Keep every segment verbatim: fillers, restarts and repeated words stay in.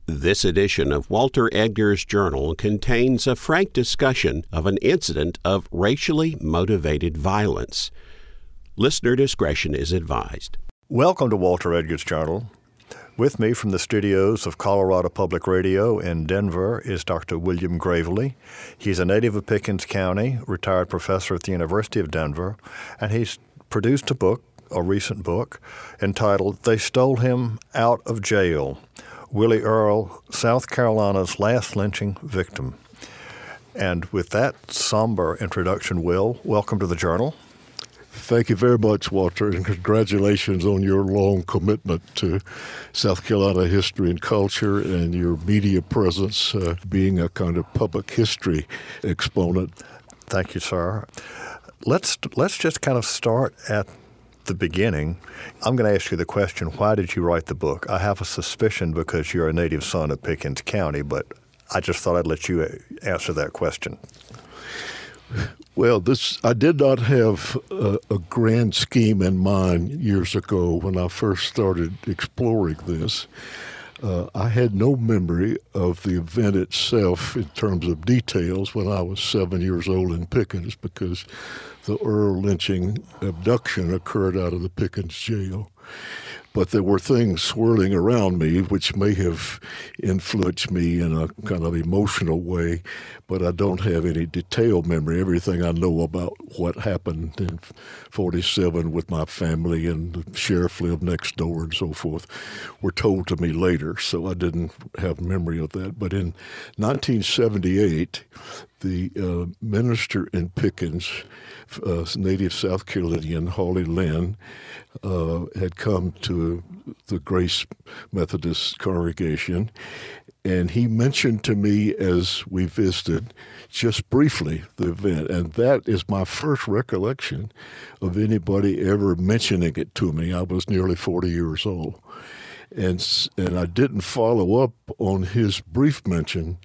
This edition of Walter Edgar's Journal contains a frank discussion of an incident of racially motivated violence. Listener discretion is advised. Welcome to Walter Edgar's Journal. With me from the studios of Colorado Public Radio in Denver is Doctor William Gravely. He's a native of Pickens County, retired professor at the University of Denver, and he's produced a book, a recent book, entitled They Stole Him Out of Jail, Willie Earl, South Carolina's Last Lynching Victim. And with that somber introduction, Will, welcome to the Journal. Thank you very much, Walter, and congratulations on your long commitment to South Carolina history and culture and your media presence, uh, being a kind of public history exponent. Thank you, sir. Let's let's just kind of start at the beginning. I'm going to ask you the question, why did you write the book? I have a suspicion because you're a native son of Pickens County, but I just thought I'd let you answer that question. Well, this I did not have a, a grand scheme in mind years ago when I first started exploring this. Uh, I had no memory of the event itself in terms of details when I was seven years old in Pickens, because the Earl lynching abduction occurred out of the Pickens jail. But there were things swirling around me which may have influenced me in a kind of emotional way, but I don't have any detailed memory. Everything I know about what happened in forty-seven with my family and the sheriff lived next door and so forth were told to me later, so I didn't have memory of that. But in nineteen seventy-eight, the uh, minister in Pickens, uh, native South Carolinian, Hawley Lynn, uh, had come to the Grace Methodist congregation, and he mentioned to me as we visited, just briefly, the event. And that is my first recollection of anybody ever mentioning it to me. I was nearly forty years old. And, and I didn't follow up on his brief mention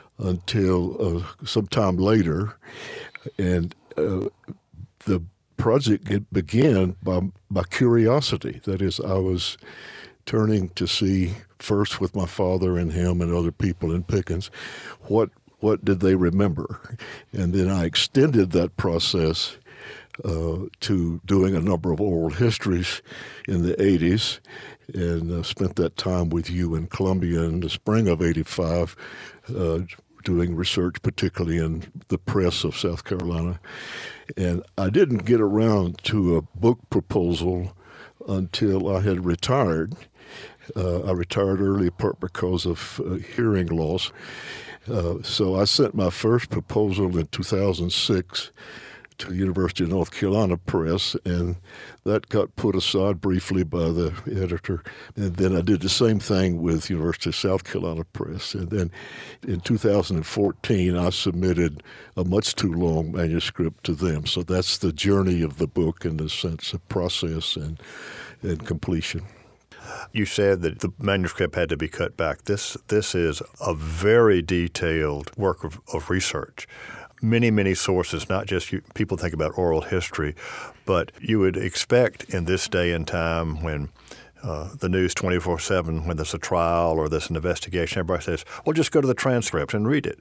until uh, sometime later. And uh, the project it began by, by curiosity. That is, I was turning to see, first with my father and him and other people in Pickens, what what did they remember? And then I extended that process uh, to doing a number of oral histories in the eighties, and uh, spent that time with you in Columbia in the spring of eighty-five, uh, doing research particularly in the press of South Carolina. And I didn't get around to a book proposal until I had retired. Uh, I retired early, part because of uh, hearing loss. Uh, so I sent my first proposal in two thousand six to the University of North Carolina Press, and that got put aside briefly by the editor. And then I did the same thing with University of South Carolina Press. And then in two thousand fourteen, I submitted a much too long manuscript to them. So that's the journey of the book in the sense of process and, and completion. You said that the manuscript had to be cut back. This this is a very detailed work of, of research. Many, many sources, not just you, people think about oral history, but you would expect in this day and time when uh, the news twenty-four seven, when there's a trial or there's an investigation, everybody says, well, just go to the transcript and read it.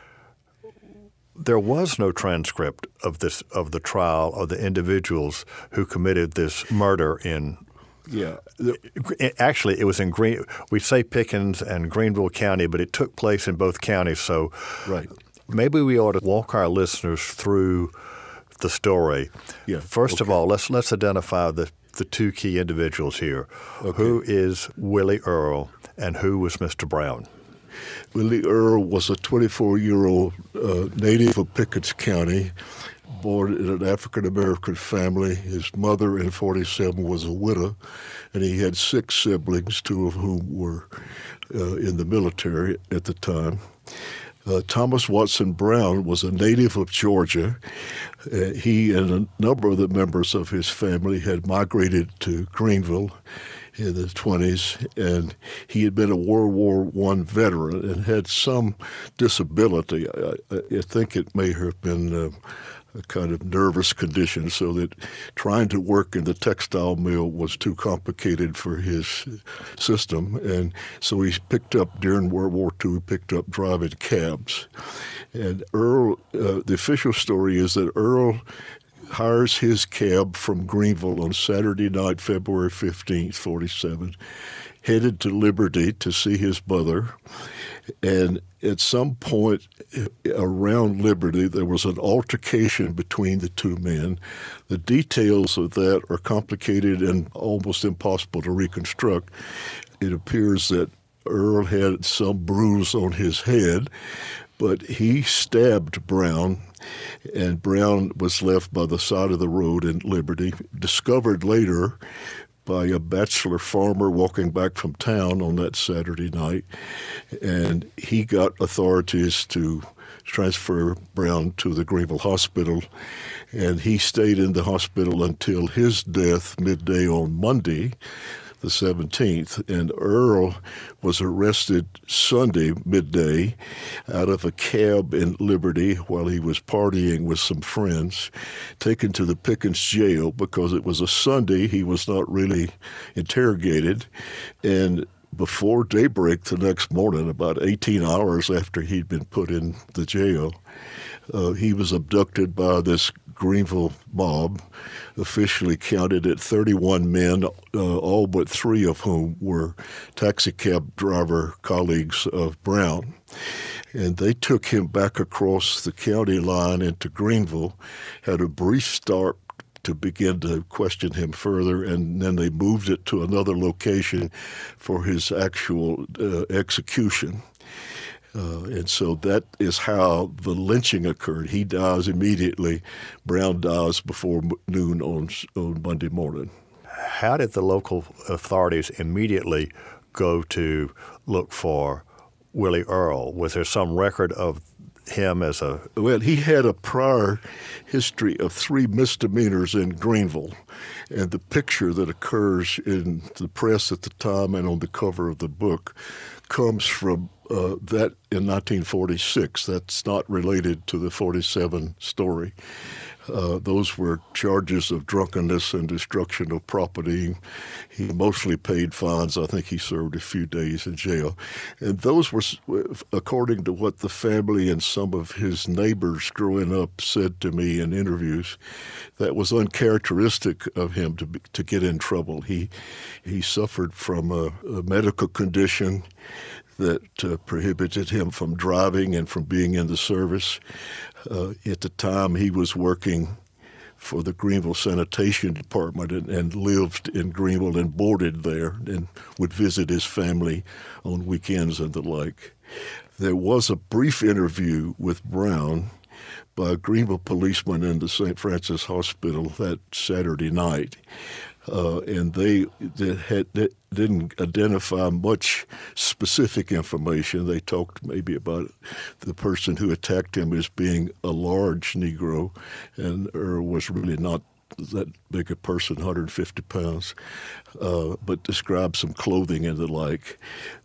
There was no transcript of this of the trial of the individuals who committed this murder in Yeah. Actually, it was in Green. We say Pickens and Greenville County, but it took place in both counties. So, right. Maybe we ought to walk our listeners through the story. Yeah. First okay. of all, let's let's identify the the two key individuals here. Okay. Who is Willie Earl and who was Mister Brown? Willie Earl was a twenty-four-year-old uh, native of Pickens County, born in an African-American family. His mother in forty-seven was a widow, and he had six siblings, two of whom were uh, in the military at the time. Uh, Thomas Watson Brown was a native of Georgia. Uh, he and a number of the members of his family had migrated to Greenville in the twenties, and he had been a World War One veteran and had some disability. I, I think it may have been uh, a kind of nervous condition, so that trying to work in the textile mill was too complicated for his system. And so he picked up, during World War Two, he picked up driving cabs. And Earl, uh, the official story is that Earl hires his cab from Greenville on Saturday night, February fifteenth, forty-seven, headed to Liberty to see his mother. And at some point around Liberty, there was an altercation between the two men. The details of that are complicated and almost impossible to reconstruct. It appears that Earl had some bruise on his head, but he stabbed Brown, and Brown was left by the side of the road in Liberty, discovered later by a bachelor farmer walking back from town on that Saturday night. And he got authorities to transfer Brown to the Greenville Hospital, and he stayed in the hospital until his death midday on Monday, the seventeenth, and Earl was arrested Sunday midday out of a cab in Liberty while he was partying with some friends, taken to the Pickens jail because it was a Sunday. He was not really interrogated, and before daybreak the next morning, about eighteen hours after he'd been put in the jail, uh, he was abducted by this Greenville mob, officially counted at thirty-one men, uh, all but three of whom were taxicab driver colleagues of Brown. And they took him back across the county line into Greenville, had a brief start to begin to question him further, and then they moved it to another location for his actual uh, execution. Uh, and so that is how the lynching occurred. He dies immediately. Brown dies before noon on, on Monday morning. How did the local authorities immediately go to look for Willie Earl? Was there some record of him as a... Well, he had a prior history of three misdemeanors in Greenville, and the picture that occurs in the press at the time and on the cover of the book comes from uh, that in nineteen forty-six. That's not related to the forty-seven story. Uh, those were charges of drunkenness and destruction of property. He mostly paid fines. I think he served a few days in jail. And those were, according to what the family and some of his neighbors growing up said to me in interviews, that was uncharacteristic of him to be, to get in trouble. He he suffered from a, a medical condition that uh, prohibited him from driving and from being in the service. Uh, at the time, he was working for the Greenville Sanitation Department and, and lived in Greenville and boarded there and would visit his family on weekends and the like. There was a brief interview with Brown by a Greenville policeman in the Saint Francis Hospital that Saturday night. Uh, and they, they, had, they didn't identify much specific information. They talked maybe about the person who attacked him as being a large Negro, and Earl was really not that big a person, one hundred fifty pounds, uh, but described some clothing and the like.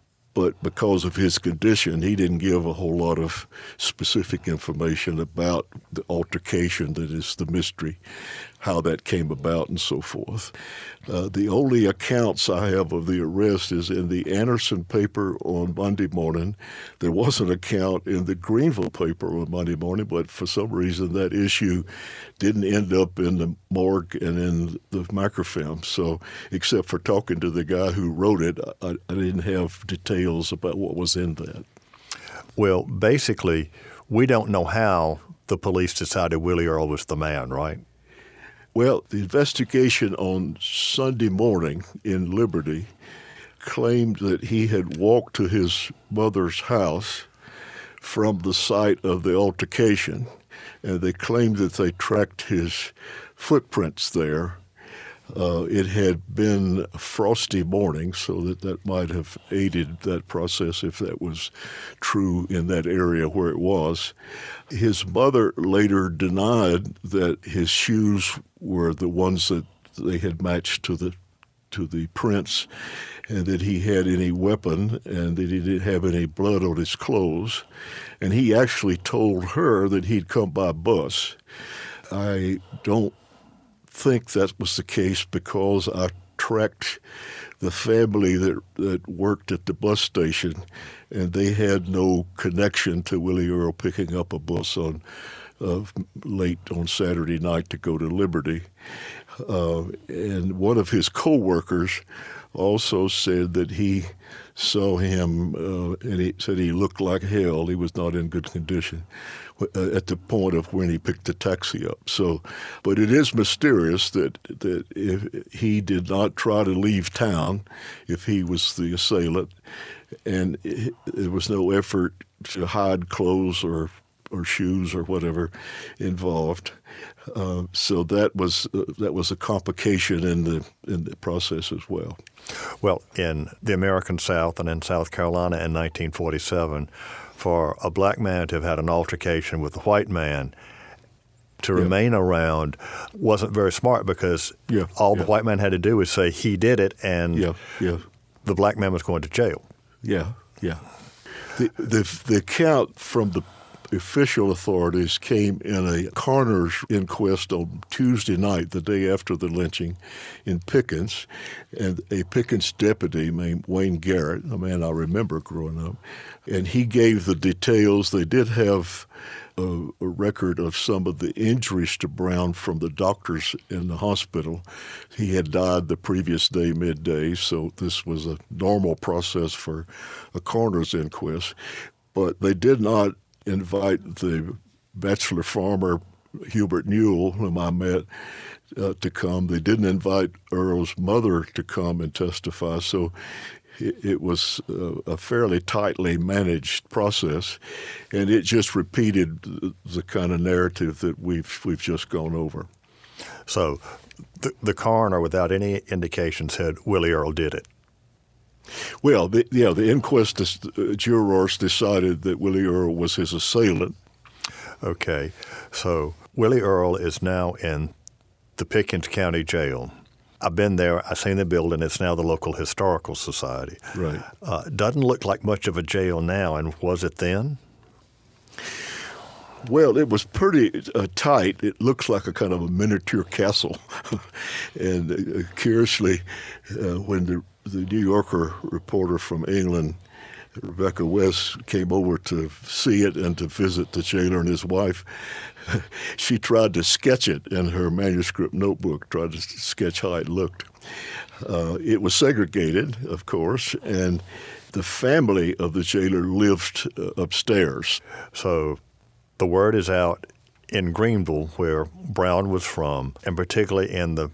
But because of his condition, he didn't give a whole lot of specific information about the altercation that is the mystery, how that came about and so forth. Uh, the only accounts I have of the arrest is in the Anderson paper on Monday morning. There was an account in the Greenville paper on Monday morning, but for some reason that issue didn't end up in the morgue and in the microfilm. So except for talking to the guy who wrote it, I, I didn't have details about what was in that. Well, basically, we don't know how the police decided Willie Earl was the man, right? Well, the investigation on Sunday morning in Liberty claimed that he had walked to his mother's house from the site of the altercation, and they claimed that they tracked his footprints there. Uh, it had been a frosty morning, so that that might have aided that process if that was true in that area where it was. His mother later denied that his shoes were the ones that they had matched to the to the prints, and that he had any weapon, and that he didn't have any blood on his clothes. And he actually told her that he'd come by bus. I don't think that was the case because I tracked the family that, that worked at the bus station, and they had no connection to Willie Earl picking up a bus on uh, late on Saturday night to go to Liberty. Uh, and one of his co-workers also said that he saw him, uh, and he said he looked like hell. He was not in good condition uh, at the point of when he picked the taxi up. So, but it is mysterious that that if he did not try to leave town, if he was the assailant, and it, there was no effort to hide clothes or or shoes or whatever involved. Uh, so that was uh, that was a complication in the in the process as well. Well, in the American South and in South Carolina in nineteen forty-seven, for a black man to have had an altercation with a white man, to yeah. remain around wasn't very smart because yeah. all yeah. the white man had to do was say he did it, and yeah. Yeah. the black man was going to jail. Yeah, yeah. The the, the account from the official authorities came in a coroner's inquest on Tuesday night, the day after the lynching, in Pickens, and a Pickens deputy named Wayne Garrett, a man I remember growing up, and he gave the details. They did have a, a record of some of the injuries to Brown from the doctors in the hospital. He had died the previous day midday, so this was a normal process for a coroner's inquest. But they did not invite the bachelor farmer Hubert Newell, whom I met, uh, to come. They didn't invite Earl's mother to come and testify, so it, it was uh, a fairly tightly managed process, and it just repeated the, the kind of narrative that we've we've just gone over. So the, the coroner, without any indication, said Willie Earl did it. Well, the, yeah, the inquest uh, jurors decided that Willie Earl was his assailant. Okay, so Willie Earl is now in the Pickens County Jail. I've been there. I've seen the building. It's now the local historical society. Right. Uh, doesn't look like much of a jail now, and was it then? Well, it was pretty uh, tight. It looks like a kind of a miniature castle. and uh, curiously, uh, when the The New Yorker reporter from England, Rebecca West, came over to see it and to visit the jailer and his wife. She tried to sketch it in her manuscript notebook, tried to sketch how it looked. Uh, it was segregated, of course, and the family of the jailer lived uh, upstairs. So the word is out in Greenville, where Brown was from, and particularly in the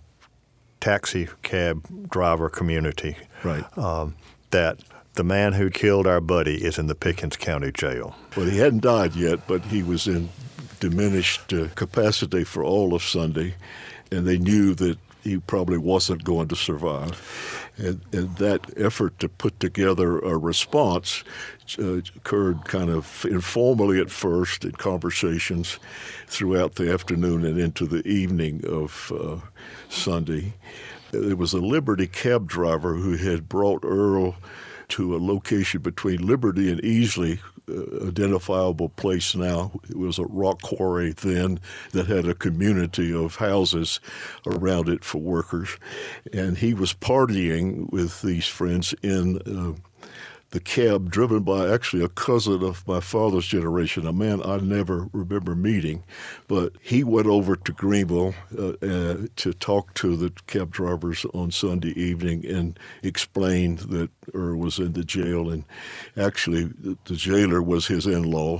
taxi cab driver community, right? Um, that the man who killed our buddy is in the Pickens County Jail. Well, he hadn't died yet, but he was in diminished uh, capacity for all of Sunday, and they knew that he probably wasn't going to survive. And, and that effort to put together a response uh, occurred kind of informally at first in conversations throughout the afternoon and into the evening of uh, Sunday. There was a Liberty cab driver who had brought Earl to a location between Liberty and Easley, uh, identifiable place now. It was a rock quarry then that had a community of houses around it for workers. And he was partying with these friends in uh, the cab driven by actually a cousin of my father's generation, a man I never remember meeting. But he went over to Greenville uh, uh, to talk to the cab drivers on Sunday evening and explained that Earl was in the jail. And actually, the jailer was his in-law.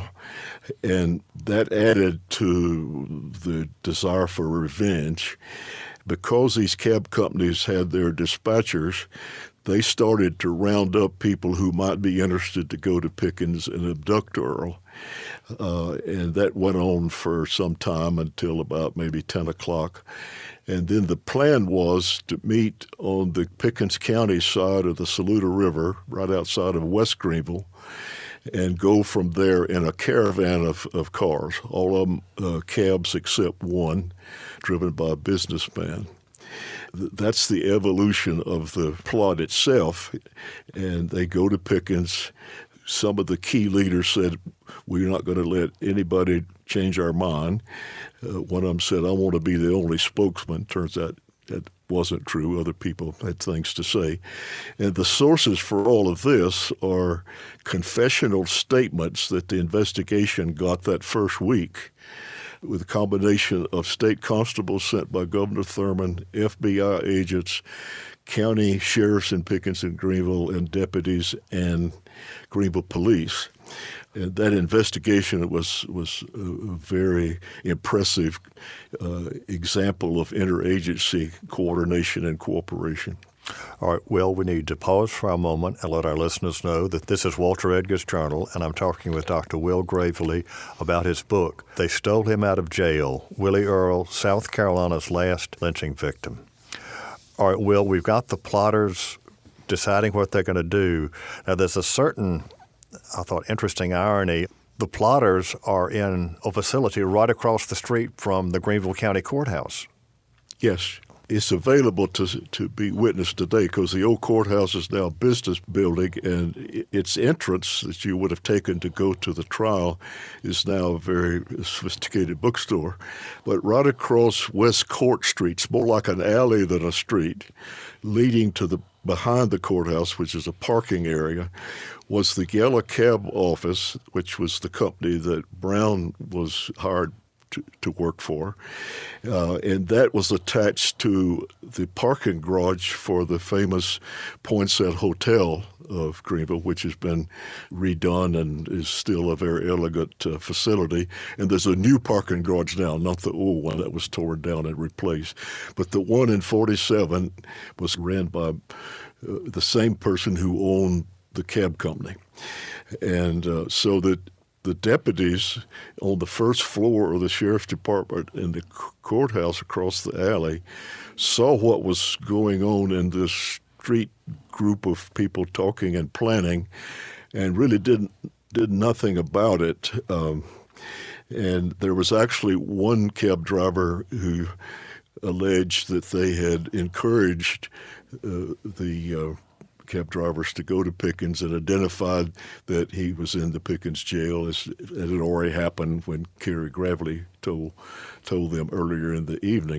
And that added to the desire for revenge. Because these cab companies had their dispatchers, they started to round up people who might be interested to go to Pickens and abduct Earl. Uh, and that went on for some time until about maybe ten o'clock. And then the plan was to meet on the Pickens County side of the Saluda River, right outside of West Greenville, and go from there in a caravan of, of cars, all of them uh, cabs except one, driven by a businessman. That's the evolution of the plot itself. And they go to Pickens, some of the key leaders said, we're not going to let anybody change our mind. Uh, one of them said, I want to be the only spokesman. Turns out that wasn't true. Other people had things to say. And the sources for all of this are confessional statements that the investigation got that first week, with a combination of state constables sent by Governor Thurman, F B I agents, county sheriffs in Pickens and Greenville, and deputies and Greenville police. And that investigation was was a very impressive uh, example of interagency coordination and cooperation. All right, Will, we need to pause for a moment and let our listeners know that this is Walter Edgar's Journal, and I'm talking with Doctor Will Gravely about his book, They Stole Him Out of Jail, Willie Earl, South Carolina's Last Lynching Victim. All right, Will, we've got the plotters deciding what they're going to do. Now, there's a certain, I thought, interesting irony. The plotters are in a facility right across the street from the Greenville County Courthouse. Yes. It's available to to be witnessed today because the old courthouse is now a business building, and its entrance that you would have taken to go to the trial is now a very sophisticated bookstore. But right across West Court Street, it's more like an alley than a street, leading to the behind the courthouse, which is a parking area, was the Yellow Cab office, which was the company that Brown was hired To, to work for, uh, and that was attached to the parking garage for the famous Poinsett Hotel of Greenville, which has been redone and is still a very elegant uh, facility. And there's a new parking garage now, not the old one that was torn down and replaced. But the one in forty-seven was ran by uh, the same person who owned the cab company. And uh, so that the deputies on the first floor of the sheriff's department in the courthouse across the alley saw what was going on in this street group of people talking and planning, and really didn't did nothing about it. Um, and there was actually one cab driver who alleged that they had encouraged uh, the uh, cab drivers to go to Pickens and identified that he was in the Pickens jail, as it had already happened when Kerry Gravely told told them earlier in the evening.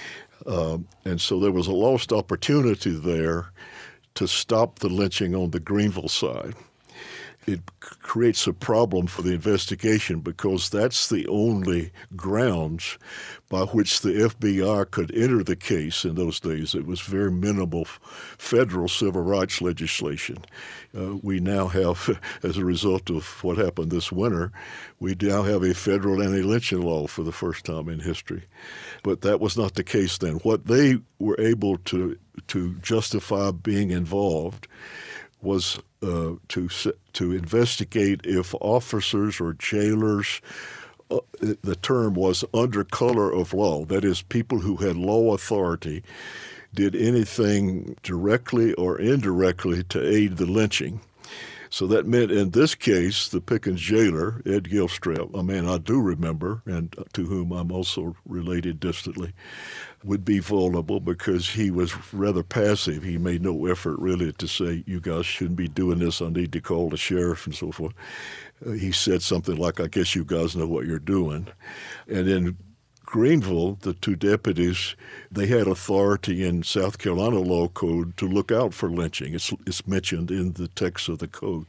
Um, and so there was a lost opportunity there to stop the lynching on the Greenville side. It c- creates a problem for the investigation because that's the only grounds by which the F B I could enter the case in those days. It was very minimal federal civil rights legislation. Uh, we now have, as a result of what happened this winter, we now have a federal anti-lynching law for the first time in history. But that was not the case then. What they were able to to justify being involved was uh, to to investigate if officers or jailers, uh, the term was under color of law, that is, people who had law authority, did anything directly or indirectly to aid the lynching. So that meant in this case, the Pickens jailer, Ed Gilstrap, a man I do remember and to whom I'm also related distantly, would be vulnerable because he was rather passive. He made no effort really to say, you guys shouldn't be doing this, I need to call the sheriff and so forth. Uh, he said something like, I guess you guys know what you're doing. And in Greenville, the two deputies, they had authority in South Carolina law code to look out for lynching. It's, it's mentioned in the text of the code.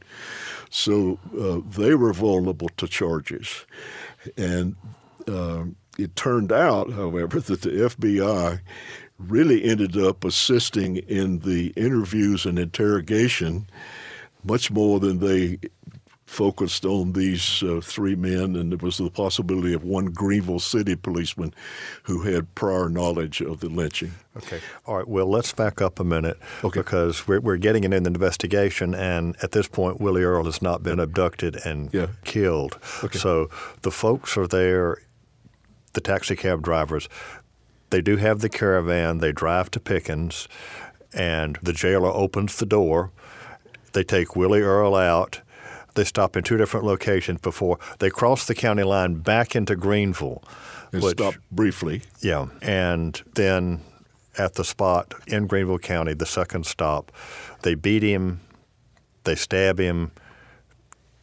So uh, they were vulnerable to charges. And um, it turned out, however, that the F B I really ended up assisting in the interviews and interrogation much more than they focused on these uh, three men, and there was the possibility of one Greenville City policeman who had prior knowledge of the lynching. Okay. All right. Well, let's back up a minute okay. because we're, we're getting into the investigation, and at this point, Willie Earl has not been abducted and yeah. killed. Okay. So the folks are there, the taxi cab drivers. They do have the caravan. They drive to Pickens, and the jailer opens the door. They take Willie Earl out. They stop in two different locations before they cross the county line back into Greenville. And which, stop briefly. Yeah. And then at the spot in Greenville County, the second stop, they beat him, they stab him,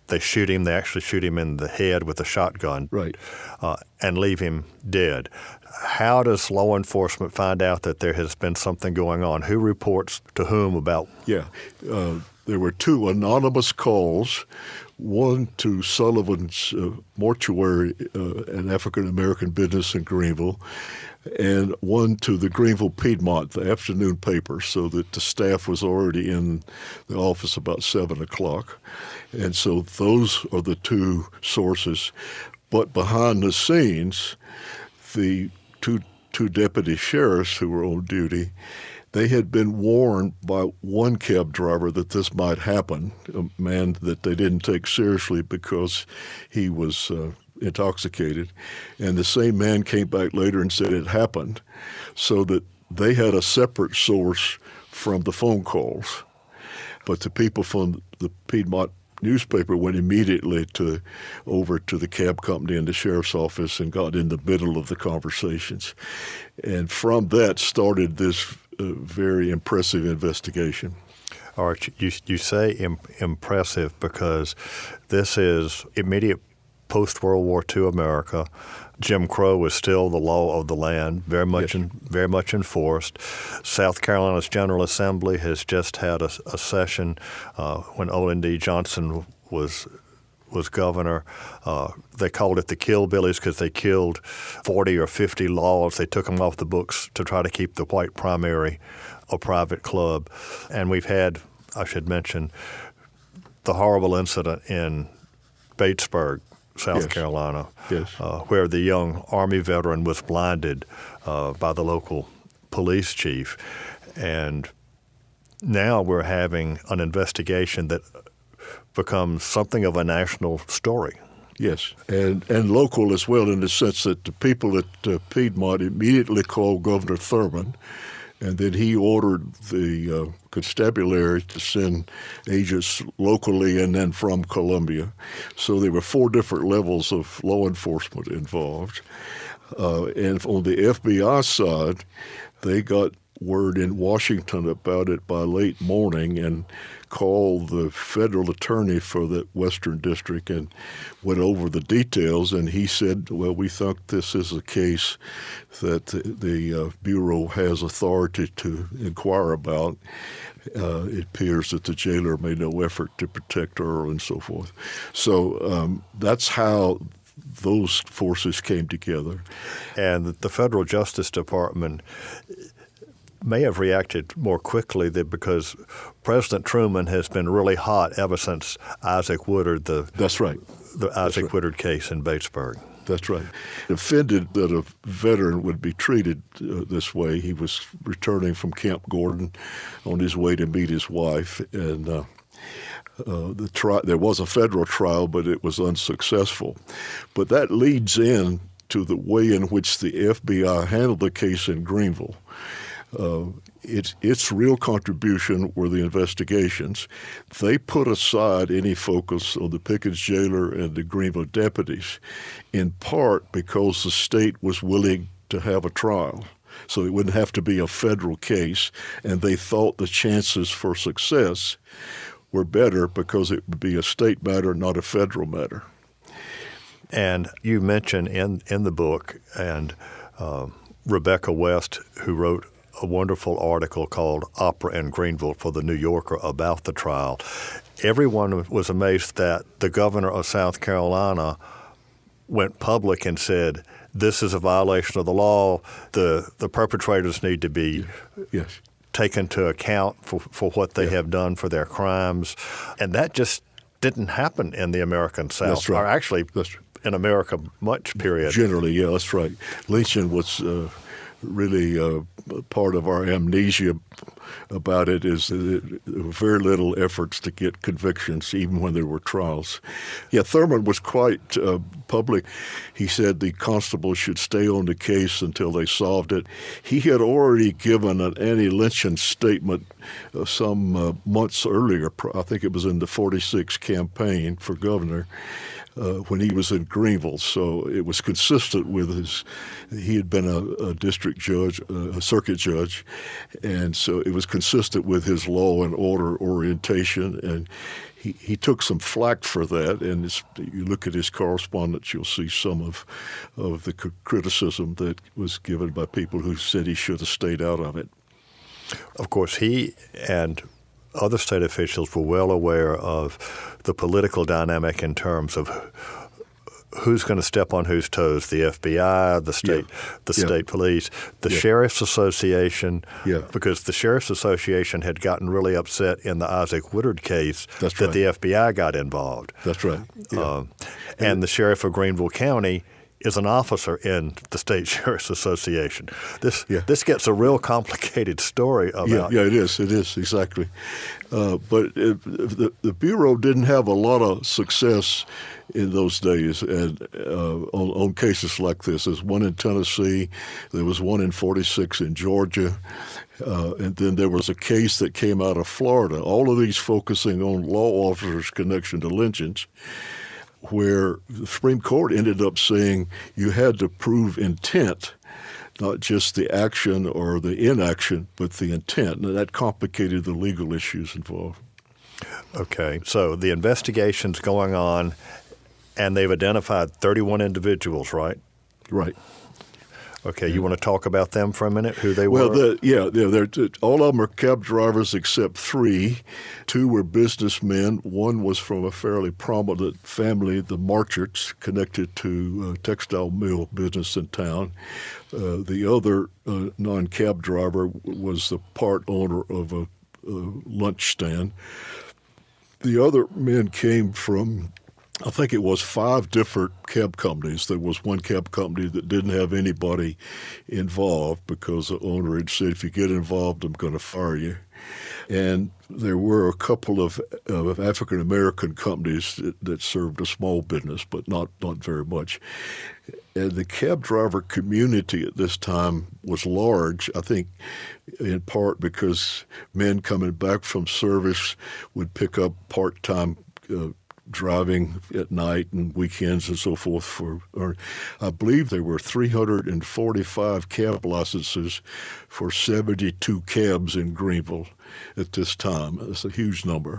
they shoot him. They actually shoot him in the head with a shotgun, right, uh, and leave him dead. How does law enforcement find out that there has been something going on? Who reports to whom about? Yeah, uh, there were two anonymous calls, one to Sullivan's uh, mortuary, uh, an African-American business in Greenville, and one to the Greenville Piedmont, the afternoon paper, so that the staff was already in the office about seven o'clock. And so those are the two sources. But behind the scenes, the two two deputy sheriffs who were on duty, they had been warned by one cab driver that this might happen, a man that they didn't take seriously because he was uh, intoxicated. And the same man came back later and said it happened, so that they had a separate source from the phone calls. But the people from the Piedmont newspaper went immediately to over to the cab company and the sheriff's office and got in the middle of the conversations. And from that started this uh, very impressive investigation. All right, you, you say im- impressive because this is immediate post-World War Two America. Jim Crow was still the law of the land, very much yes. in, very much enforced. South Carolina's General Assembly has just had a, a session uh, when Olin D. Johnson was was governor. Uh, they called it the Kill Billies because they killed forty or fifty laws. They took them off the books to try to keep the white primary a private club. And we've had, I should mention, the horrible incident in Batesburg, South yes. Carolina, yes. uh, where the young Army veteran was blinded uh, by the local police chief. And now we're having an investigation that becomes something of a national story. Yes, and and local as well, in the sense that the people at uh, Piedmont immediately called Governor Thurman, and then he ordered the uh, constabulary to send agents locally and then from Columbia. So there were four different levels of law enforcement involved. Uh, and on the F B I side, they got word in Washington about it by late morning and called the federal attorney for the Western District and went over the details. And he said, well, we think this is a case that the, the uh, Bureau has authority to inquire about. Uh, it appears that the jailer made no effort to protect Earl and so forth. So um, that's how those forces came together. And the Federal Justice Department may have reacted more quickly because President Truman has been really hot ever since Isaac Woodard, the That's right. the Isaac right. Woodard case in Batesburg. That's right. Offended that a veteran would be treated uh, this way. He was returning from Camp Gordon on his way to meet his wife, and uh, uh, the tri- there was a federal trial, but it was unsuccessful. But that leads in to the way in which the F B I handled the case in Greenville. Uh, its its real contribution were the investigations. They put aside any focus on the Pickens jailer and the Greenville deputies, in part because the state was willing to have a trial, so it wouldn't have to be a federal case, and they thought the chances for success were better because it would be a state matter, not a federal matter. And you mention in, in the book, and uh, Rebecca West, who wrote a wonderful article called Opera in Greenville for the New Yorker about the trial. Everyone was amazed that the governor of South Carolina went public and said, this is a violation of the law. The the perpetrators need to be yes. taken to account for, for what they yeah. have done for their crimes. And that just didn't happen in the American South. That's right. Or actually, that's in America much, period. Generally, yeah, that's right. Lynching was uh, really uh, part of our amnesia about it, is that there were very little efforts to get convictions, even when there were trials. Yeah, Thurman was quite uh, public. He said the constable should stay on the case until they solved it. He had already given an anti-lynching statement uh, some uh, months earlier. I think it was in the forty-six campaign for governor. Uh, when he was in Greenville, so it was consistent with his. He had been a, a district judge, a circuit judge, and so it was consistent with his law and order orientation. And he, he took some flack for that, and it's, you look at his correspondence, you'll see some of of the criticism that was given by people who said he should have stayed out of it. Of course, he and other state officials were well aware of the political dynamic in terms of who's going to step on whose toes, the F B I, the state yeah. the yeah. state police, the yeah. Sheriff's Association, yeah. because the Sheriff's Association had gotten really upset in the Isaac Woodard case That's that right. the F B I got involved. That's right. Yeah. Um, and, and the Sheriff of Greenville County is an officer in the State Sheriff's Association. This yeah. this gets a real complicated story about. Yeah, yeah, it is. It is, exactly. Uh, but it, the, the Bureau didn't have a lot of success in those days and uh, on, on cases like this. There's one in Tennessee. There was one in forty-six in Georgia. Uh, and then there was a case that came out of Florida, all of these focusing on law officers' connection to lynchings, where the Supreme Court ended up saying you had to prove intent, not just the action or the inaction, but the intent. And that complicated the legal issues involved. Okay, so the investigation's going on, and they've identified thirty-one individuals, right? Right. Okay, you want to talk about them for a minute, who they well, were? Well, the, yeah, yeah they're, all of them are cab drivers except three. Two were businessmen. One was from a fairly prominent family, the Marcharts, connected to a textile mill business in town. Uh, the other uh, non-cab driver was the part owner of a, a lunch stand. The other men came from, I think it was five different cab companies. There was one cab company that didn't have anybody involved because the owner had said, if you get involved, I'm going to fire you. And there were a couple of, of African-American companies that, that served a small business, but not, not very much. And the cab driver community at this time was large, I think in part because men coming back from service would pick up part-time uh, driving at night and weekends and so forth. For, or I believe there were three hundred forty-five cab licenses for seventy-two cabs in Greenville at this time. That's a huge number.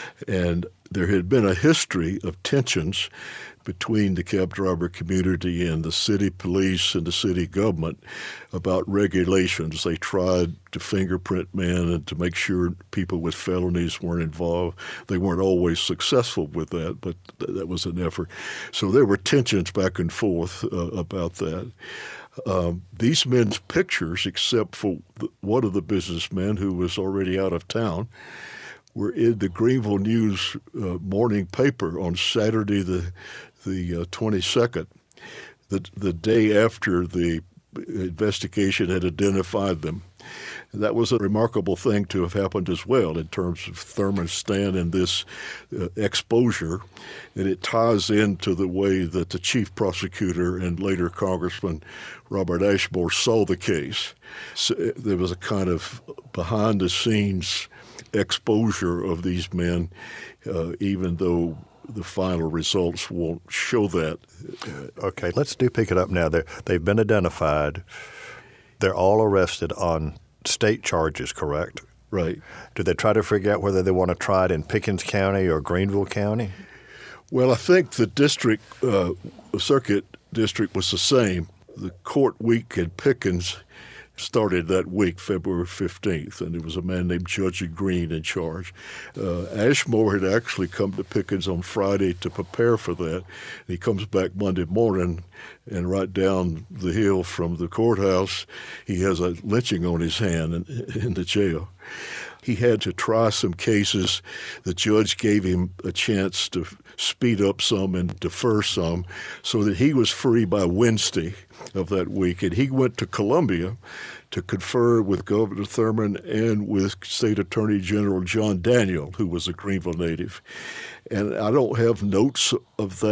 And there had been a history of tensions between the cab driver community and the city police and the city government about regulations. They tried to fingerprint men and to make sure people with felonies weren't involved. They weren't always successful with that, but th- that was an effort. So there were tensions back and forth uh, about that. Um, these men's pictures, except for the, one of the businessmen who was already out of town, were in the Greenville News uh, morning paper on Saturday the the uh, twenty-second, the the day after the investigation had identified them. And that was a remarkable thing to have happened as well in terms of Thurman Stan and this uh, exposure. And it ties into the way that the chief prosecutor and later Congressman Robert Ashmore saw the case. So there was a kind of behind-the-scenes exposure of these men, uh, even though the final results won't show that. Okay, let's do pick it up now. They're, they've been identified. They're all arrested on state charges, correct? Right. Do they try to figure out whether they want to try it in Pickens County or Greenville County? Well, I think the district, uh, circuit district was the same. The court week in Pickens started that week, February fifteenth, and there was a man named Judge Green in charge. Uh, Ashmore had actually come to Pickens on Friday to prepare for that. He comes back Monday morning, and right down the hill from the courthouse, he has a lynching on his hand in, in the jail. He had to try some cases. The judge gave him a chance to speed up some and defer some so that he was free by Wednesday of that week. And he went to Columbia to confer with Governor Thurman and with State Attorney General John Daniel, who was a Greenville native. And I don't have notes of that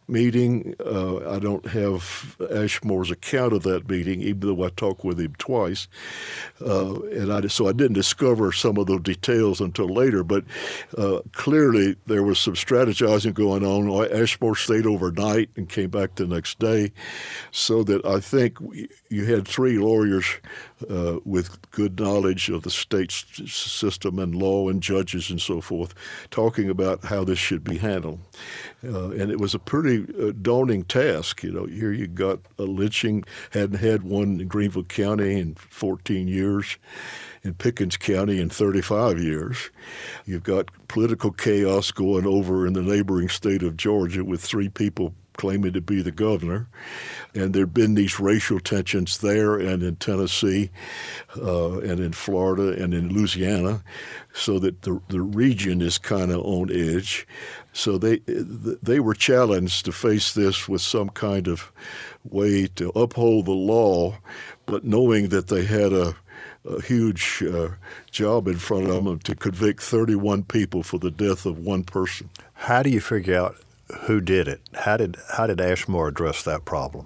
meeting. Uh, I don't have Ashmore's account of that meeting, even though I talked with him twice. Uh, and I, so I didn't discover some of the details until later. But uh, clearly there was some strategizing going on. Ashmore stayed overnight and came back the next day. So that I think you had three lawyers uh, with good knowledge of the state system and law and judges and so forth, talking about how this should be handled. Uh, and it was a pretty uh, daunting task. You know, here you got a lynching, hadn't had one in Greenville County in fourteen years, in Pickens County in thirty-five years. You've got political chaos going over in the neighboring state of Georgia with three people claiming to be the governor. And there have been these racial tensions there and in Tennessee uh, and in Florida and in Louisiana, so that the, the region is kind of on edge. So they they were challenged to face this with some kind of way to uphold the law, but knowing that they had a, a huge uh, job in front of them to convict thirty-one people for the death of one person. How do you figure out who did it? How did how did Ashmore address that problem?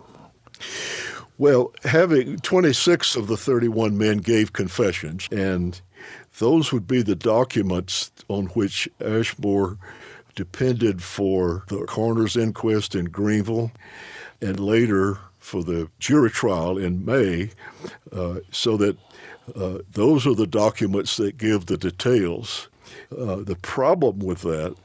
Well, having twenty-six of the thirty-one men gave confessions, and those would be the documents on which Ashmore depended for the coroner's inquest in Greenville and later for the jury trial in May, uh, so that uh, those are the documents that give the details. Uh, the problem with that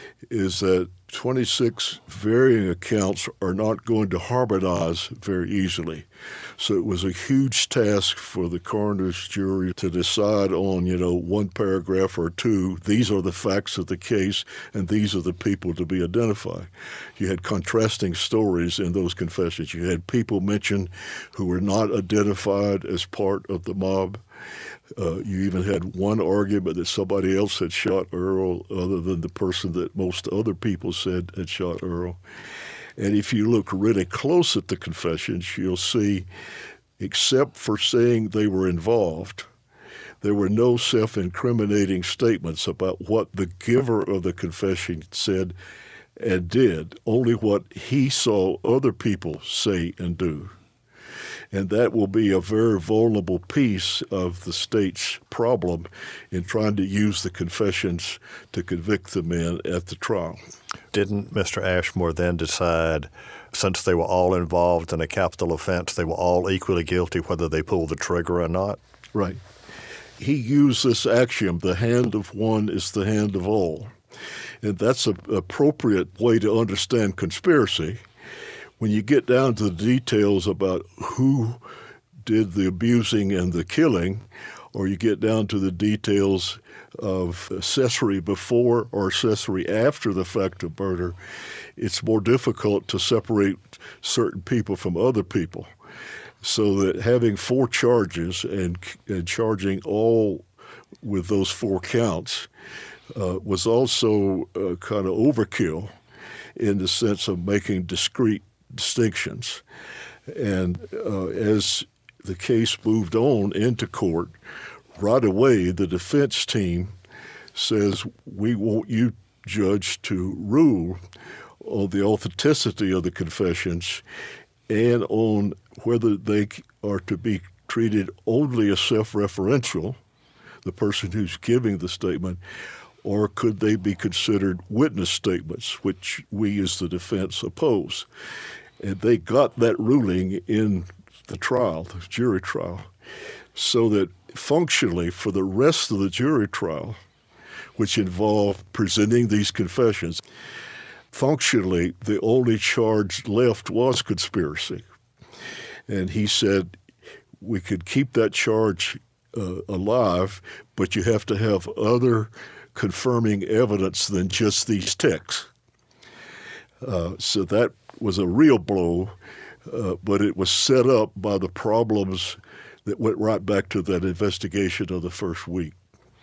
is that twenty-six varying accounts are not going to harmonize very easily. So it was a huge task for the coroner's jury to decide on, you know, one paragraph or two, these are the facts of the case, and these are the people to be identified. You had contrasting stories in those confessions. You had people mentioned who were not identified as part of the mob. Uh, you even had one argument that somebody else had shot Earl other than the person that most other people said had shot Earl. And if you look really close at the confessions, you'll see, except for saying they were involved, there were no self-incriminating statements about what the giver of the confession said and did, only what he saw other people say and do. And that will be a very vulnerable piece of the state's problem in trying to use the confessions to convict the men at the trial. Didn't Mister Ashmore then decide, since they were all involved in a capital offense, they were all equally guilty whether they pulled the trigger or not? Right. He used this axiom, the hand of one is the hand of all. And that's an appropriate way to understand conspiracy. When you get down to the details about who did the abusing and the killing, or you get down to the details of accessory before or accessory after the fact of murder, it's more difficult to separate certain people from other people. So that having four charges and, and charging all with those four counts uh, was also uh, kind of overkill in the sense of making discrete distinctions. And uh, as the case moved on into court, right away the defense team says, we want you, Judge, to rule on the authenticity of the confessions and on whether they are to be treated only as self-referential, the person who's giving the statement, or could they be considered witness statements, which we as the defense oppose. And they got that ruling in the trial, the jury trial, so that functionally for the rest of the jury trial, which involved presenting these confessions, functionally the only charge left was conspiracy. And he said, we could keep that charge uh, alive, but you have to have other confirming evidence than just these texts. Uh, so that was a real blow, uh, but it was set up by the problems that went right back to that investigation of the first week.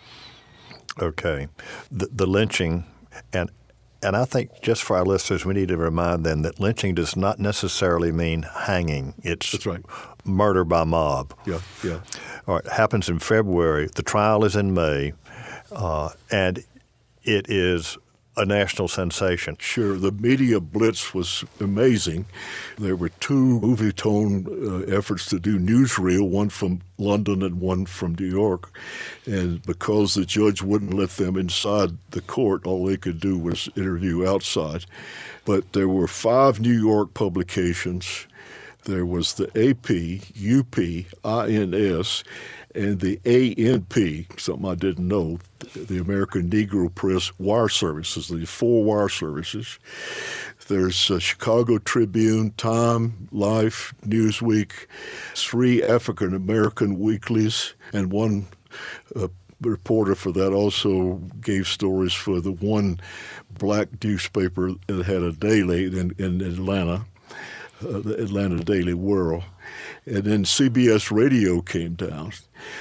Okay. The, the lynching, and and I think just for our listeners, we need to remind them that lynching does not necessarily mean hanging. It's That's right. Murder by mob. Yeah, yeah. All right, it happens in February. The trial is in May, uh, and it is a national sensation. Sure. The media blitz was amazing. There were two Movietone uh, efforts to do newsreel, one from London and one from New York. And because the judge wouldn't let them inside the court, all they could do was interview outside. But there were five New York publications. There was the A P, U P, I N S, and the A N P, something I didn't know, the American Negro Press Wire Services, the four wire services. There's uh, Chicago Tribune, Time, Life, Newsweek, three African-American weeklies, and one uh, reporter for that also gave stories for the one black newspaper that had a daily in, in Atlanta, uh, the Atlanta Daily World. And then C B S Radio came down.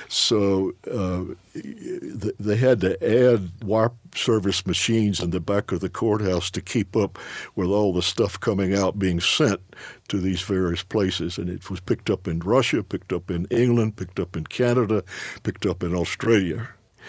So uh, th- they had to add wire service machines in the back of the courthouse to keep up with all the stuff coming out being sent to these various places. And it was picked up in Russia, picked up in England, picked up in Canada, picked up in Australia.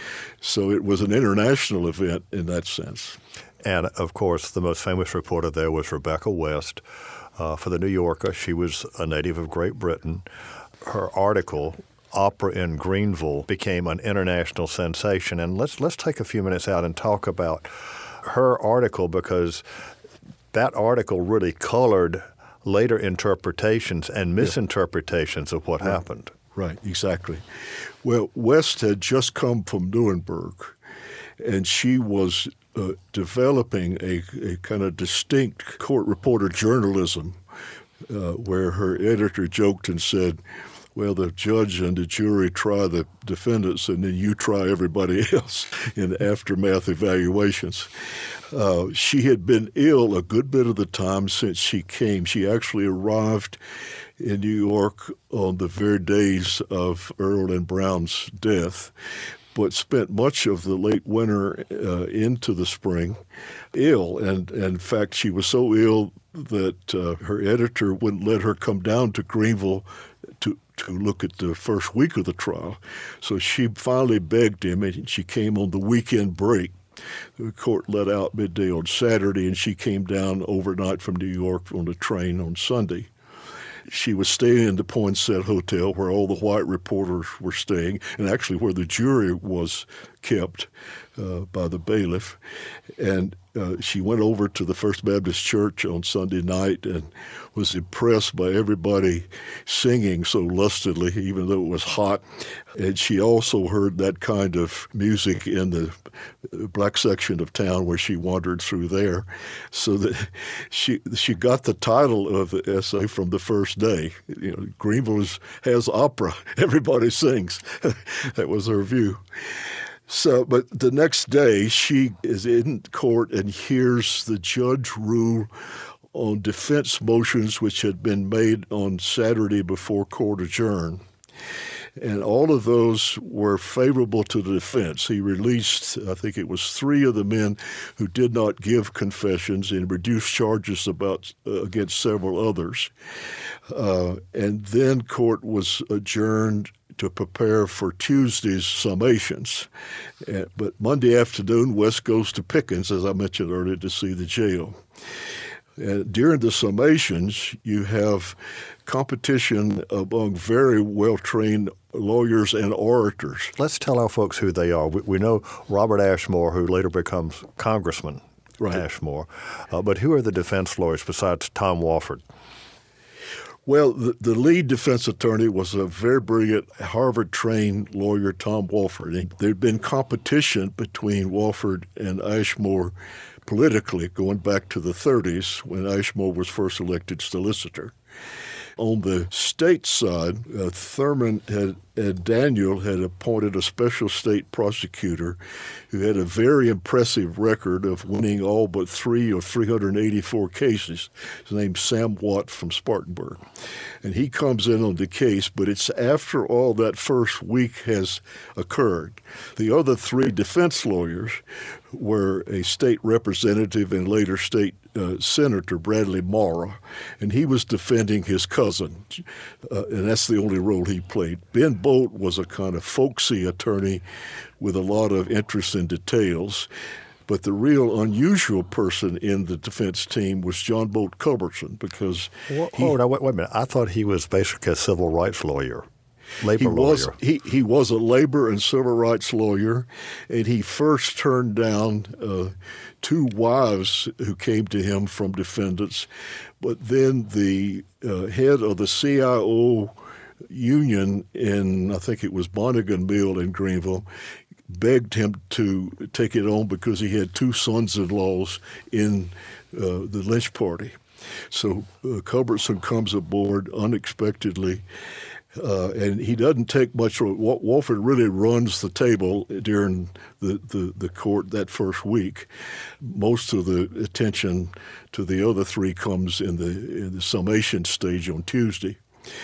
So it was an international event in that sense. And, of course, the most famous reporter there was Rebecca West. Uh, for the New Yorker, she was a native of Great Britain. Her article, Opera in Greenville, became an international sensation. And let's let's take a few minutes out and talk about her article, because that article really colored later interpretations and misinterpretations yeah. of what right. happened. Right, exactly. Well, West had just come from Nuremberg, and she was uh, developing a, a kind of distinct court reporter journalism uh, where her editor joked and said, well, the judge and the jury try the defendants, and then you try everybody else in aftermath evaluations. Uh, she had been ill a good bit of the time since she came. She actually arrived in New York on the very days of Earl and Brown's death, but spent much of the late winter uh, into the spring ill. And, and in fact, she was so ill that uh, her editor wouldn't let her come down to Greenville to to look at the first week of the trial. So she finally begged him, and she came on the weekend break. The court let out midday on Saturday, and she came down overnight from New York on the train on Sunday. She was staying in the Poinsett Hotel, where all the white reporters were staying, and actually where the jury was kept uh, by the bailiff. And uh, she went over to the First Baptist Church on Sunday night and was impressed by everybody singing so lustily, even though it was hot. And she also heard that kind of music in the black section of town where she wandered through there. So that she she got the title of the essay from the first day. You know, Greenville is, has opera. Everybody sings. That was her view. So, but the next day, she is in court and hears the judge rule on defense motions which had been made on Saturday before court adjourned. And all of those were favorable to the defense. He released, I think it was three of the men who did not give confessions, and reduced charges about uh, against several others. Uh, and then court was adjourned to prepare for Tuesday's summations. Uh, but Monday afternoon, West goes to Pickens, as I mentioned earlier, to see the jail. Uh, during the summations, you have competition among very well-trained lawyers and orators. Let's tell our folks who they are. We, we know Robert Ashmore, who later becomes Congressman right. Ashmore. Uh, but who are the defense lawyers besides Tom Wofford? Well, the, the lead defense attorney was a very brilliant Harvard-trained lawyer, Tom Wofford. There had been competition between Wofford and Ashmore politically going back to the thirties when Ashmore was first elected solicitor. On the state side, uh, Thurman had, and Daniel had appointed a special state prosecutor who had a very impressive record of winning all but three of three hundred eighty-four cases. His name's Sam Watt from Spartanburg. And he comes in on the case, but it's after all that first week has occurred. The other three defense lawyers were a state representative and later state uh, Senator Bradley Morra, and he was defending his cousin, uh, and that's the only role he played. Ben Bolt was a kind of folksy attorney with a lot of interest in details, But the real unusual person in the defense team was John Bolt Culbertson because well, he, oh, now, wait, wait a minute. I thought he was basically a civil rights lawyer. Labor he was lawyer. he, he was a labor and civil rights lawyer, and he first turned down uh, two wives who came to him from defendants, but then the uh, head of the C I O union in, I think it was Monaghan Mill in Greenville, begged him to take it on because he had two sons-in-laws in uh, the lynch party. So uh, Culbertson comes aboard unexpectedly. Uh, and he doesn't take much. Wofford really runs the table during the, the, the court that first week. Most of the attention to the other three comes in the in the summation stage on Tuesday.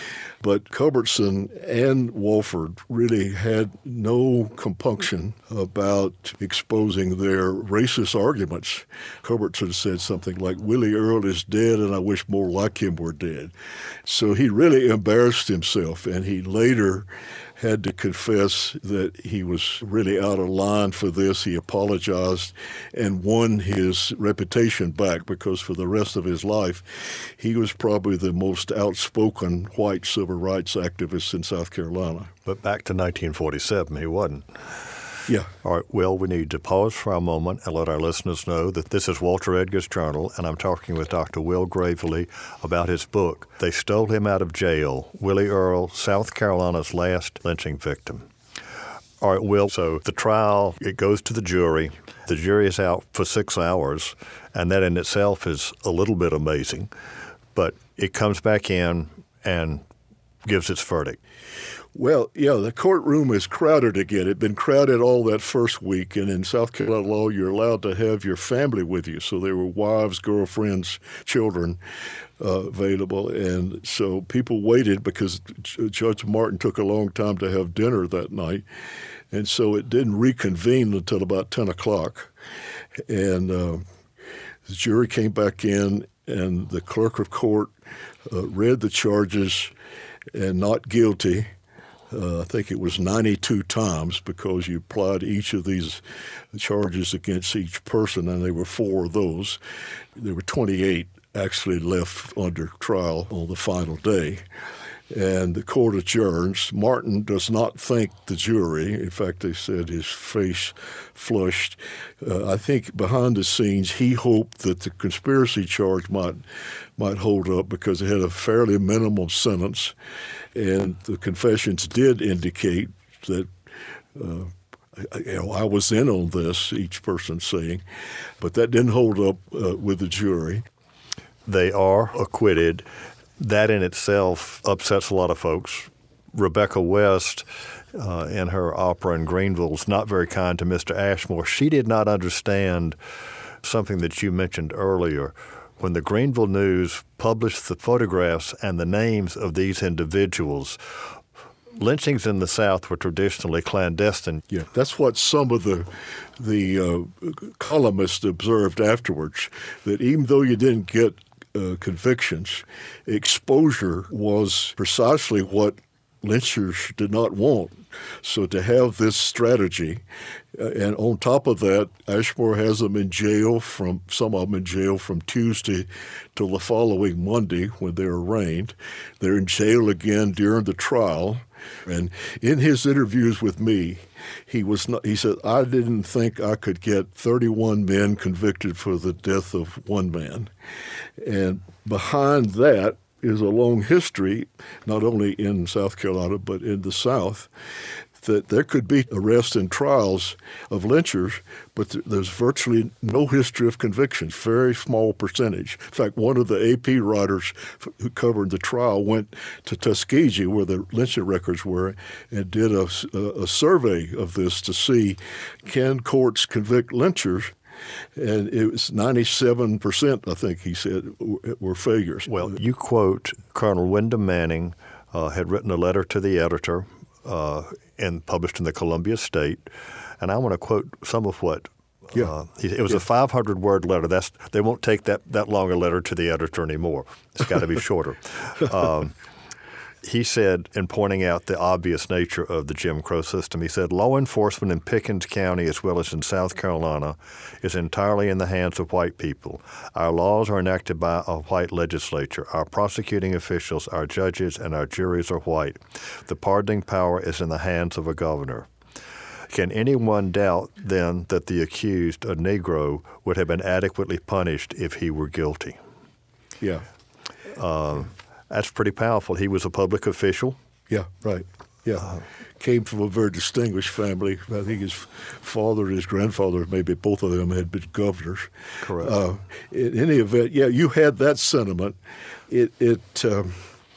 But Culbertson and Wofford really had no compunction about exposing their racist arguments. Culbertson said something like, Willie Earl is dead and I wish more like him were dead. So he really embarrassed himself, and he later had to confess that he was really out of line for this. He apologized and won his reputation back because for the rest of his life, he was probably the most outspoken white civil rights activist in South Carolina. But back to nineteen forty-seven, he wasn't. Yeah. All right, Will, we need to pause for a moment and let our listeners know that this is Walter Edgar's Journal, and I'm talking with Doctor Will Gravely about his book, They Stole Him Out of Jail, Willie Earl, South Carolina's Last Lynching Victim. All right, Will, so the trial, it goes to the jury. The jury is out for six hours, and that in itself is a little bit amazing, but it comes back in and gives its verdict. Well, yeah, the courtroom is crowded again. It had been crowded all that first week, and in South Carolina law, you're allowed to have your family with you. So there were wives, girlfriends, children uh, available, and so people waited because Judge Martin took a long time to have dinner that night, and so it didn't reconvene until about ten o'clock. And uh, the jury came back in, and the clerk of court uh, read the charges and not guilty. Uh, I think it was ninety-two times because you applied each of these charges against each person, and there were four of those. There were twenty-eight actually left under trial on the final day. And the court adjourns. Martin does not thank the jury. In fact, they said his face flushed. Uh, I think behind the scenes, he hoped that the conspiracy charge might might hold up because it had a fairly minimal sentence. And the confessions did indicate that uh, you know, I was in on this, each person saying. But that didn't hold up uh, with the jury. They are acquitted. That in itself upsets a lot of folks. Rebecca West, uh, in her opera in Greenville, is not very kind to Mister Ashmore. She did not understand something that you mentioned earlier. When the Greenville News published the photographs and the names of these individuals, lynchings in the South were traditionally clandestine. Yeah, that's what some of the the uh, columnists observed afterwards, that even though you didn't get Uh, convictions, exposure was precisely what lynchers did not want. So to have this strategy, uh, and on top of that, Ashmore has them in jail from, some of them in jail from Tuesday till the following Monday when they're arraigned. They're in jail again during the trial. And in his interviews with me, he was not, he said, I didn't think I could get thirty-one men convicted for the death of one man. And behind that is a long history, not only in South Carolina, but in the South, that there could be arrests and trials of lynchers, but there's virtually no history of convictions, very small percentage. In fact, one of the A P writers who covered the trial went to Tuskegee, where the lynching records were, and did a, a survey of this to see, can courts convict lynchers? And it was ninety-seven percent, I think he said, were failures. Well, you quote Colonel Wyndham Manning uh, had written a letter to the editor uh, and published in the Columbia State, and I want to quote some of what yeah. uh, he, it was yeah. a five hundred word letter. That's they won't take that, that long a letter to the editor anymore. It's got to be shorter. um, he said, in pointing out the obvious nature of the Jim Crow system, he said, law enforcement in Pickens County as well as in South Carolina is entirely in the hands of white people. Our laws are enacted by a white legislature. Our prosecuting officials, our judges, and our juries are white. The pardoning power is in the hands of a governor. Can anyone doubt, then, that the accused, a Negro, would have been adequately punished if he were guilty? Yeah. Uh, that's pretty powerful. He was a public official. Yeah, right. Yeah. Uh, Came from a very distinguished family. I think his father and his grandfather, maybe both of them, had been governors. Correct. Uh, in any event, yeah, you had that sentiment. It, it um,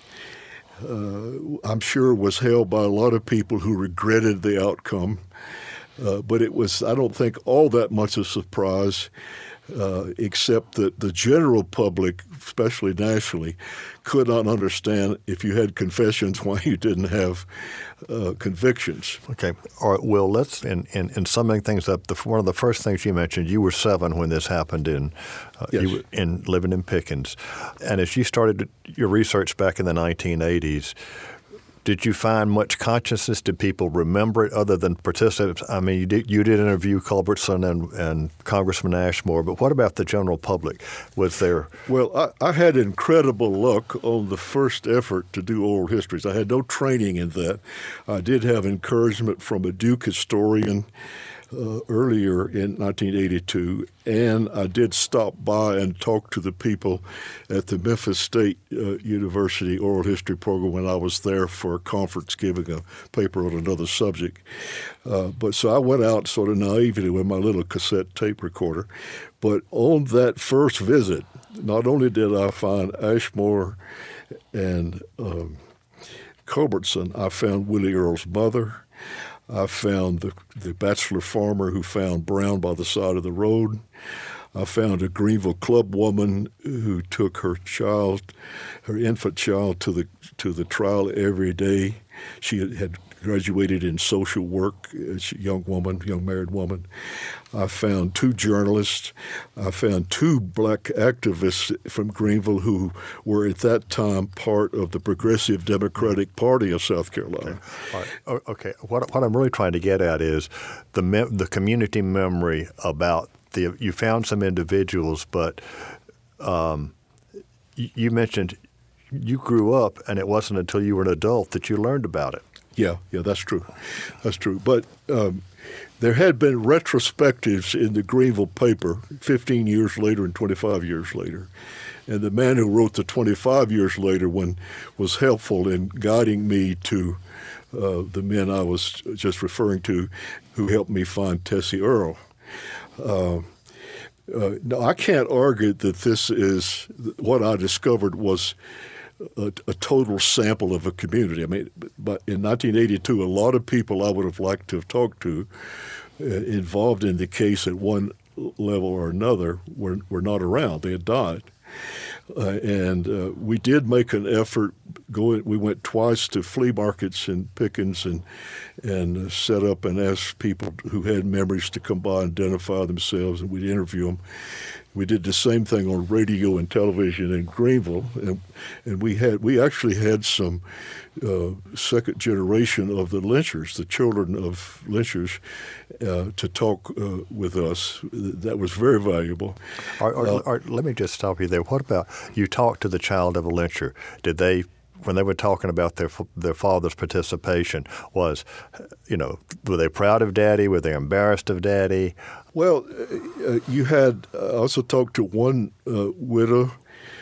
uh, I'm sure, was held by a lot of people who regretted the outcome. Uh, but it was, I don't think, all that much of a surprise, uh, except that the general public, especially nationally, could not understand if you had confessions why you didn't have uh, convictions. Okay. All right. Well, let's, in, in, in summing things up, the, one of the first things you mentioned, you were seven when this happened in, uh, yes. you were in living in Pickens. And as you started your research back in the nineteen eighties, did you find much consciousness? Did people remember it other than participants? I mean, you did, you did interview Culbertson and, and Congressman Ashmore, but what about the general public? Was there? Well, I, I had incredible luck on the first effort to do oral histories. I had no training in that. I did have encouragement from a Duke historian Uh, earlier in nineteen eighty-two, and I did stop by and talk to the people at the Memphis State uh, University Oral History Program when I was there for a conference giving a paper on another subject. Uh, but so I went out sort of naively with my little cassette tape recorder. But on that first visit, not only did I find Ashmore and um, Culbertson, I found Willie Earle's mother. I found the, the bachelor farmer who found Brown by the side of the road. I found a Greenville club woman who took her child, her infant child, to the to the trial every day. She had, had graduated in social work, a young woman, young married woman. I found two journalists. I found two black activists from Greenville who were at that time part of the Progressive Democratic Party of South Carolina. Okay. All right. Okay. What, what I'm really trying to get at is the me- the community memory about the. You found some individuals, but um, you, you mentioned you grew up, and it wasn't until you were an adult that you learned about it. Yeah, yeah, that's true. That's true. But um, there had been retrospectives in the Greenville paper fifteen years later and twenty-five years later. And the man who wrote the twenty-five years later one was helpful in guiding me to uh, the men I was just referring to who helped me find Tessie Earle. Uh, uh, now, I can't argue that this is what I discovered was A, a total sample of a community. I mean, but in nineteen eighty-two, a lot of people I would have liked to have talked to uh, involved in the case at one level or another were, were not around. They had died. Uh, and uh, we did make an effort. Going, we went twice to flea markets in Pickens and and uh, set up and asked people who had memories to come by and identify themselves, and we'd interview them. We did the same thing on radio and television in Greenville, and, and we had we actually had some uh, second generation of the lynchers, the children of lynchers, uh, to talk uh, with us. That was very valuable. Or, or, uh, or, let me just stop you there. What about you talked to the child of a lyncher? Did they, when they were talking about their their father's participation, was, you know, were they proud of Daddy? Were they embarrassed of Daddy? Well, uh, you had I also talked to one uh, widow.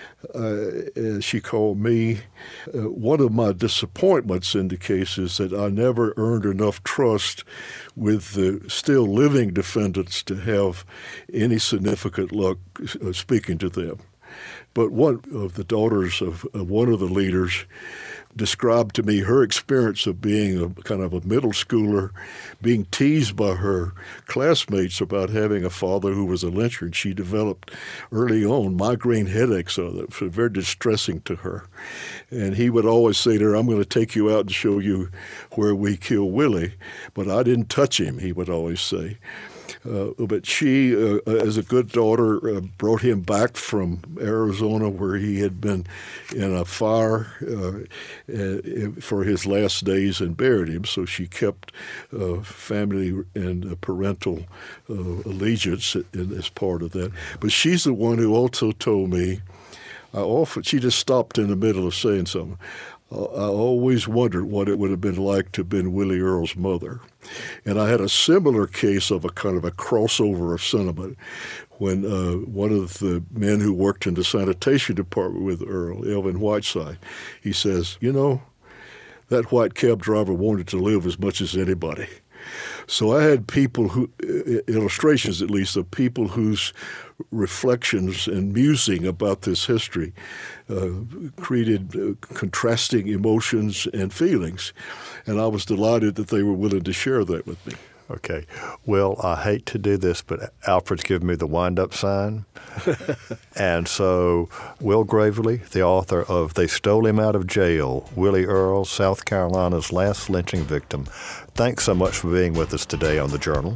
Uh, she called me. Uh, one of my disappointments in the case is that I never earned enough trust with the still living defendants to have any significant luck uh, speaking to them. But one of the daughters of, of one of the leaders described to me her experience of being a kind of a middle schooler, being teased by her classmates about having a father who was a lyncher, and she developed early on migraine headaches, so that was very distressing to her. And he would always say to her, "I'm going to take you out and show you where we kill Willie," but I didn't touch him, he would always say. Uh, but she, uh, as a good daughter, uh, brought him back from Arizona, where he had been in a fire uh, uh, for his last days, and buried him. So she kept uh, family and uh, parental uh, allegiance in, as part of that. But she's the one who also told me, I often, she just stopped in the middle of saying something. I always wondered what it would have been like to have been Willie Earle's mother. And I had a similar case of a kind of a crossover of sentiment when uh, one of the men who worked in the sanitation department with Earle, Elvin Whiteside, he says, you know, that white cab driver wanted to live as much as anybody. So I had people who, illustrations at least, of people whose reflections and musing about this history uh, created uh, contrasting emotions and feelings. And I was delighted that they were willing to share that with me. Okay. Well, I hate to do this, but Alfred's given me the wind-up sign. And so Will Gravely, the author of They Stole Him Out of Jail, Willie Earle, South Carolina's last lynching victim. Thanks so much for being with us today on The Journal.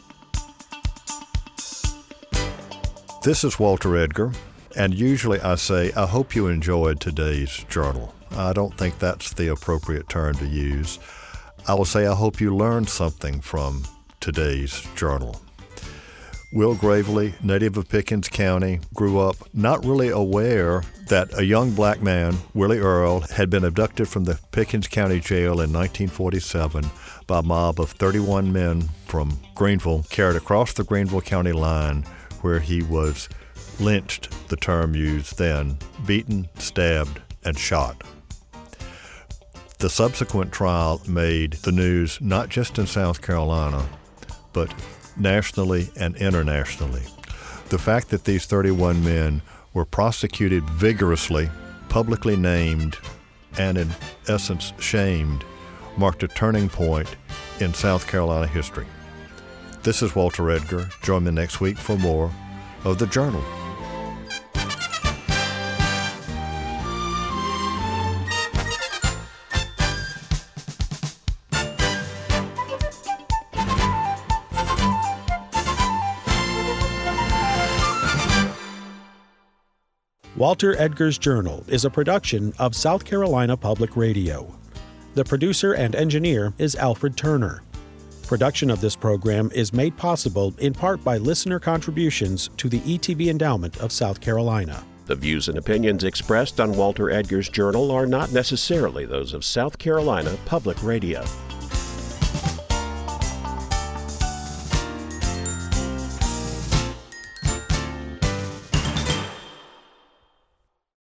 This is Walter Edgar, and usually I say, I hope you enjoyed today's Journal. I don't think that's the appropriate term to use. I will say I hope you learned something from today's Journal. Will Gravely, native of Pickens County, grew up not really aware that a young black man, Willie Earle, had been abducted from the Pickens County Jail in nineteen forty-seven by a mob of thirty-one men from Greenville, carried across the Greenville County line, where he was lynched, the term used then, beaten, stabbed, and shot. The subsequent trial made the news not just in South Carolina, but nationally and internationally. The fact that these thirty-one men were prosecuted vigorously, publicly named, and in essence shamed, marked a turning point in South Carolina history. This is Walter Edgar. Join me next week for more of The Journal. Walter Edgar's Journal is a production of South Carolina Public Radio. The producer and engineer is Alfred Turner. Production of this program is made possible in part by listener contributions to the E T B Endowment of South Carolina. The views and opinions expressed on Walter Edgar's Journal are not necessarily those of South Carolina Public Radio.